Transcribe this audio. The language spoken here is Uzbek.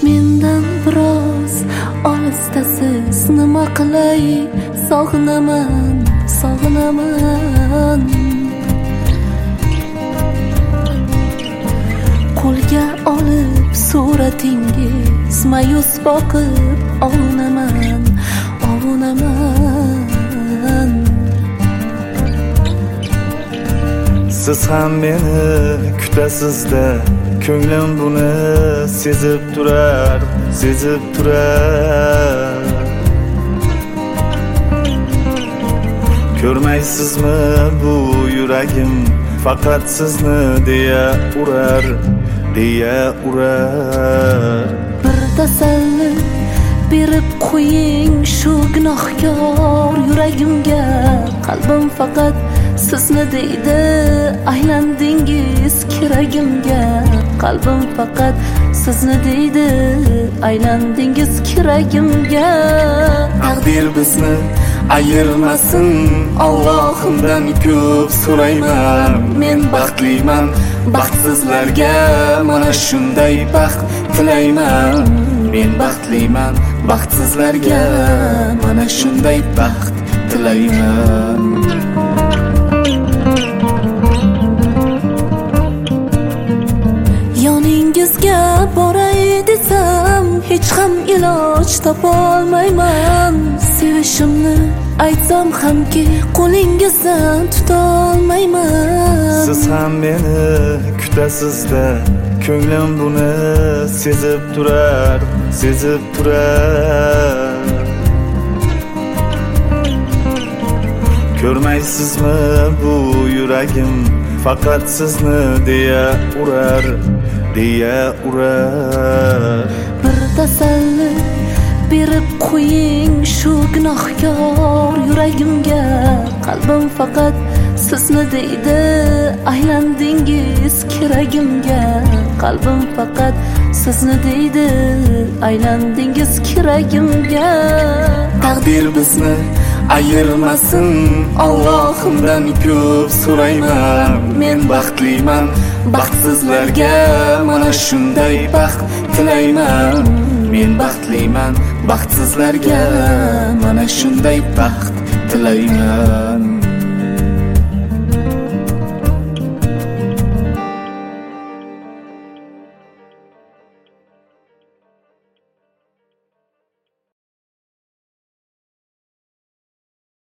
mendan biroz olisdasiz, nima qilay, sog'inaman, sog'inaman. Qo'lga olib suratingiz, mayus boqib ovunaman, ovunaman. Siz ham meni kutasizda, ko'nglim buni sezib turar, sezib turar. Ko'rmaysizmi bu yuragim faqat sizni deya urar, deya urar. Bir tasalli berib qo'ying shu gunohkor yuragimga, qalbim faqat sizni deydi, aylandingiz kiragimga. Qalbim faqat sizni deydi, aylandingiz kiragimga. Taqdir bizni ayirmasin, Allohimdan ko'p so'rayman. Men baxtliman, baxtsizlarga mana shunday baxt tilayman. Men baxtliman, baxtsizlarga mana shunday baxt tilayman. Yoningizga boray desam, hech ham iloj topolmayman. Sevishimni aytsam hamki, qo'lingizdan tutolmayman. Siz ham meni kutasizda, ko'nglim buni sezib turar, sezib turar. Ko'rmaysizmi bu yuragim faqat sizni deya urar, deya urar. Bir tasalli berib qo'ying shu gunohkor yuragimga, qalbim faqat sizni deydi, aylandingiz kiragimga. Qalbim faqat sizni deydi, aylandingiz kiragimga. Taqdir bizni ayirmasin, Allohimdan ko'p so'rayman. Men baxtliman, baxtsizlarga mana shunday baxt tilayman. Men baxtliman, baxtsizlarga mana shunday baxt tilayman.